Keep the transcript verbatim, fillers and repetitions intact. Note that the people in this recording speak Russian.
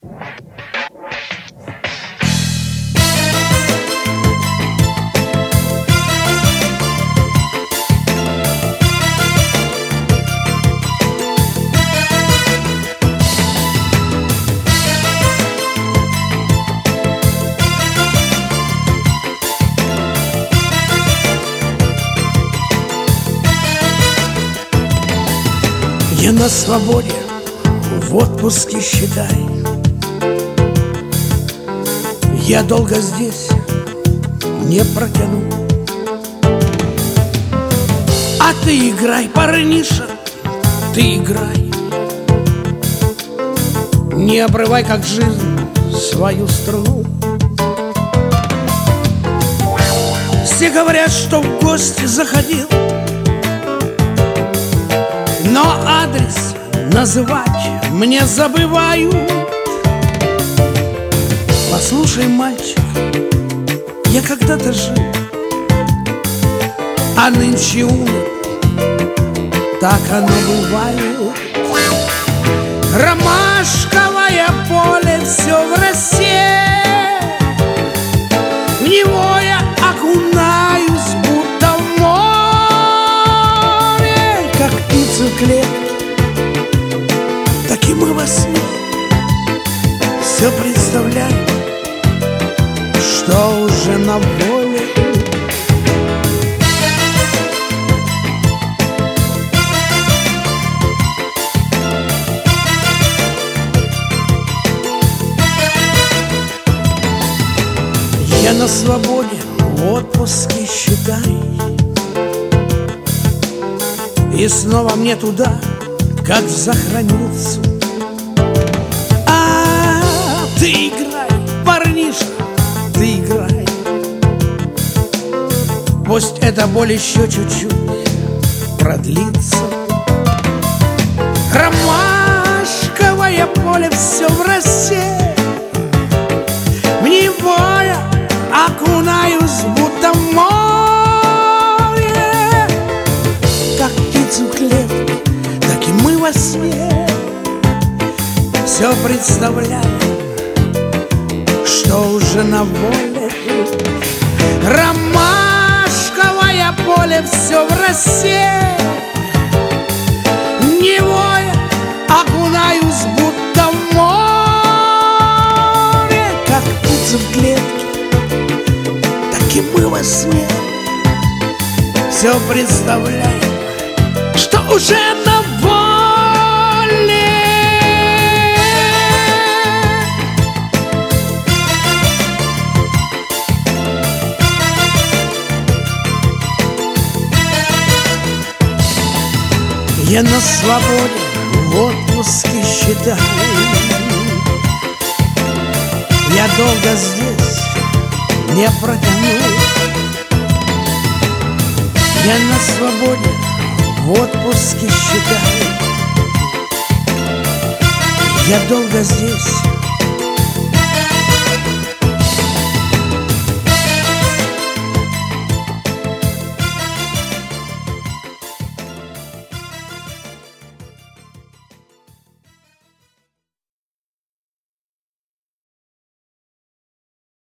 Я на свободе, в отпуске, считай. Я долго здесь не протяну. А ты играй, парниша, ты играй. Не обрывай, как жизнь, свою струну. Все говорят, что в гости заходил, но адрес называть мне забывают. Послушай, мальчик, я когда-то жил, а нынче умер. Так оно бывает. Ромашковое поле все в росе, в него я окунаюсь, будто в море, как птица в клетке, так и мы во сне все представляем, что уже на воле. Я на свободе, в отпуске, считай. И снова мне туда, как за границу. А ты играй, парниша, ты играй. Пусть эта боль еще чуть-чуть продлится. Ромашковое поле все в росе, в него я окунаюсь, будто в море, как птицу в клетке, так и мы во сне все представляем, что уже на воле. Ромашковое поле все в росе, в него я окунаюсь, будто в море, как птица в клетке, и мы во сне все представляем, что уже на воле. Я на свободе, в отпуске, считай. Я долго здесь не протяну. Я на свободе, в отпуске, считай. Я долго здесь